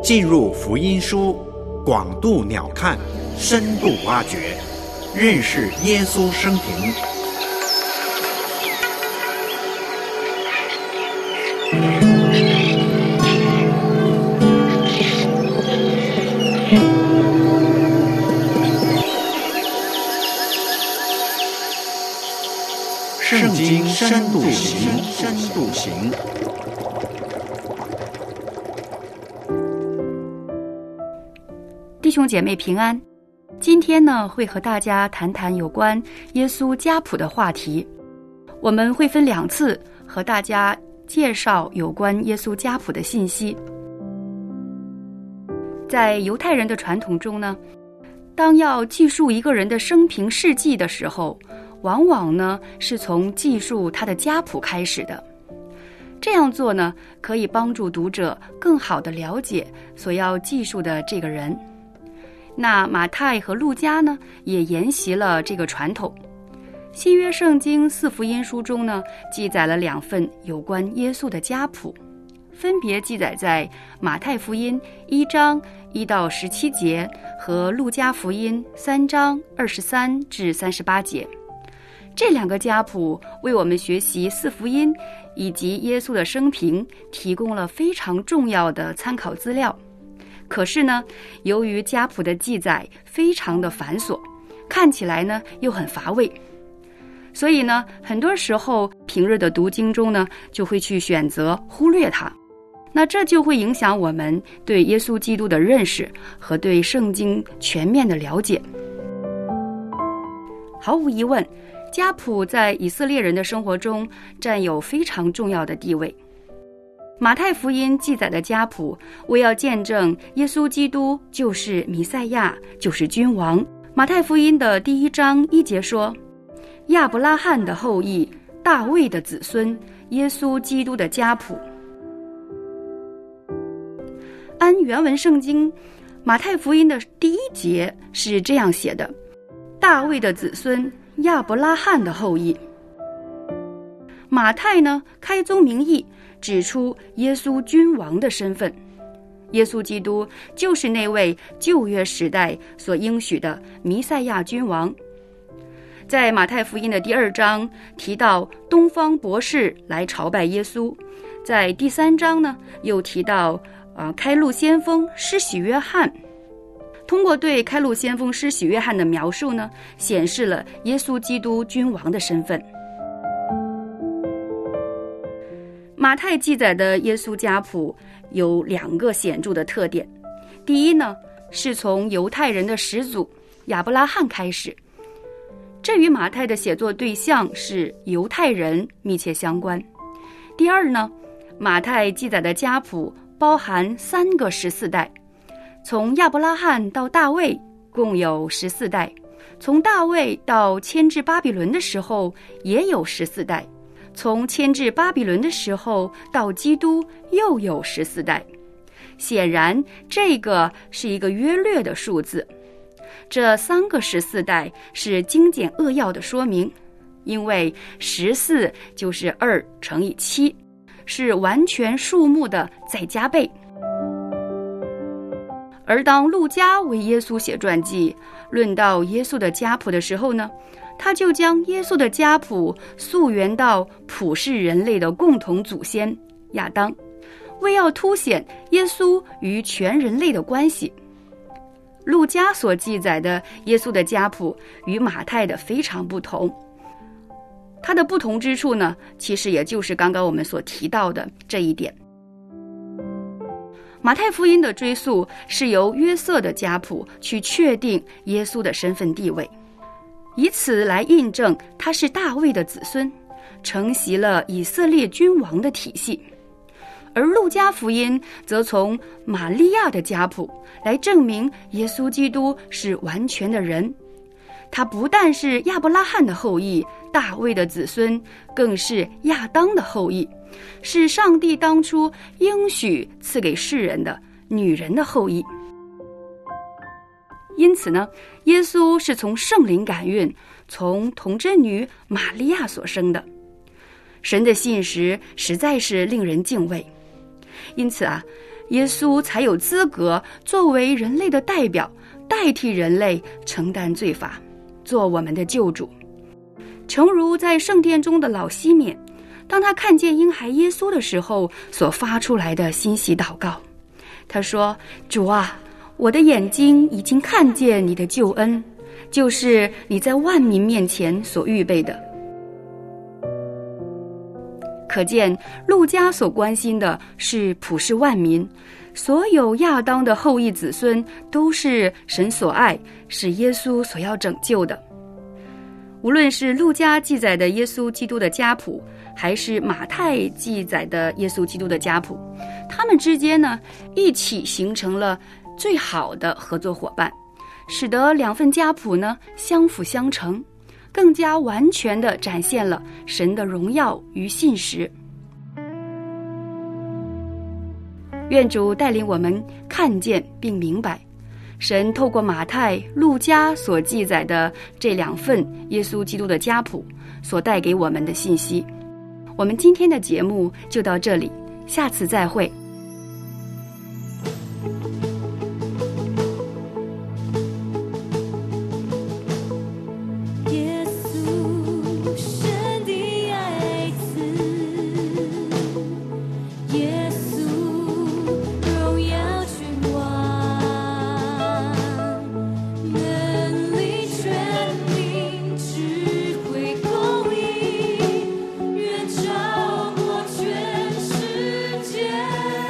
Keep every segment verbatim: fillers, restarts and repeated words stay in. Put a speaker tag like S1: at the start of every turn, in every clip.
S1: 进入福音书，广度鸟瞰，深度挖掘，认识耶稣生平。圣经深度行，深度行。
S2: 弟兄姐妹平安，今天呢会和大家谈谈有关耶稣家谱的话题。我们会分两次和大家介绍有关耶稣家谱的信息。在犹太人的传统中呢，当要记述一个人的生平事迹的时候，往往呢是从记述他的家谱开始的。这样做呢，可以帮助读者更好地了解所要记述的这个人。那马太和路加呢，也沿袭了这个传统。新约圣经四福音书中呢，记载了两份有关耶稣的家谱，分别记载在马太福音一章一到十七节和路加福音三章二十三至三十八节。这两个家谱为我们学习四福音以及耶稣的生平提供了非常重要的参考资料。可是呢，由于家谱的记载非常的繁琐，看起来呢又很乏味，所以呢，很多时候平日的读经中呢，就会去选择忽略它。那这就会影响我们对耶稣基督的认识和对圣经全面的了解。毫无疑问，家谱在以色列人的生活中占有非常重要的地位。马太福音记载的家谱，为要见证耶稣基督就是弥赛亚，就是君王。马太福音的第一章一节说，亚伯拉罕的后裔，大卫的子孙，耶稣基督的家谱。按原文圣经，马太福音的第一节是这样写的，大卫的子孙，亚伯拉罕的后裔。马太呢，开宗明义指出耶稣君王的身份，耶稣基督就是那位旧约时代所应许的弥赛亚君王。在马太福音的第二章提到东方博士来朝拜耶稣，在第三章呢又提到、呃、开路先锋施洗约翰。通过对开路先锋施洗约翰的描述呢，显示了耶稣基督君王的身份。马太记载的耶稣家谱有两个显著的特点。第一呢，是从犹太人的始祖亚伯拉罕开始，这与马太的写作对象是犹太人密切相关。第二呢，马太记载的家谱包含三个十四代，从亚伯拉罕到大卫共有十四代，从大卫到迁至巴比伦的时候也有十四代，从迁至巴比伦的时候到基督又有十四代。显然这个是一个约略的数字，这三个十四代是精简扼要的说明，因为十四就是二乘以七，是完全数目的再加倍。而当路加为耶稣写传记，论到耶稣的家谱的时候呢，他就将耶稣的家谱溯源到普世人类的共同祖先亚当，为要凸显耶稣与全人类的关系。路加所记载的耶稣的家谱与马太的非常不同，它的不同之处呢，其实也就是刚刚我们所提到的这一点。马太福音的追溯是由约瑟的家谱去确定耶稣的身份地位，以此来印证他是大卫的子孙，承袭了以色列君王的体系。而路加福音则从玛利亚的家谱来证明耶稣基督是完全的人，他不但是亚伯拉罕的后裔，大卫的子孙，更是亚当的后裔，是上帝当初应许赐给世人的女人的后裔。因此呢，耶稣是从圣灵感孕，从童贞女玛利亚所生的。神的信实实在是令人敬畏。因此啊， 耶稣才有资格作为人类的代表，代替人类承担罪罚，做我们的救主。诚如在圣殿中的老西缅，当他看见婴孩耶稣的时候所发出来的欣喜祷告，他说：主啊，我的眼睛已经看见你的救恩，就是你在万民面前所预备的。可见路加所关心的是普世万民，所有亚当的后裔子孙都是神所爱，是耶稣所要拯救的。无论是路加记载的耶稣基督的家谱，还是马太记载的耶稣基督的家谱，他们之间呢，一起形成了最好的合作伙伴，使得两份家谱呢相辅相成，更加完全地展现了神的荣耀与信实。愿主带领我们看见并明白，神透过马太、路加所记载的这两份耶稣基督的家谱所带给我们的信息。我们今天的节目就到这里，下次再会。
S3: 照过全世界。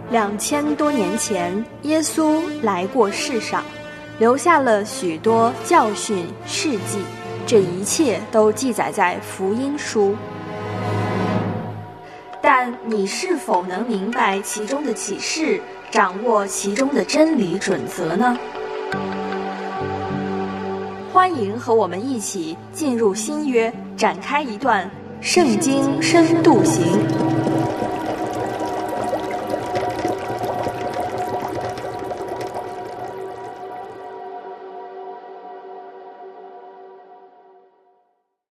S3: 两千多年前，耶稣来过世上，留下了许多教训事迹，这一切都记载在福音书。但你是否能明白其中的启示，掌握其中的真理准则呢？欢迎和我们一起进入新约，展开一段圣经深度行。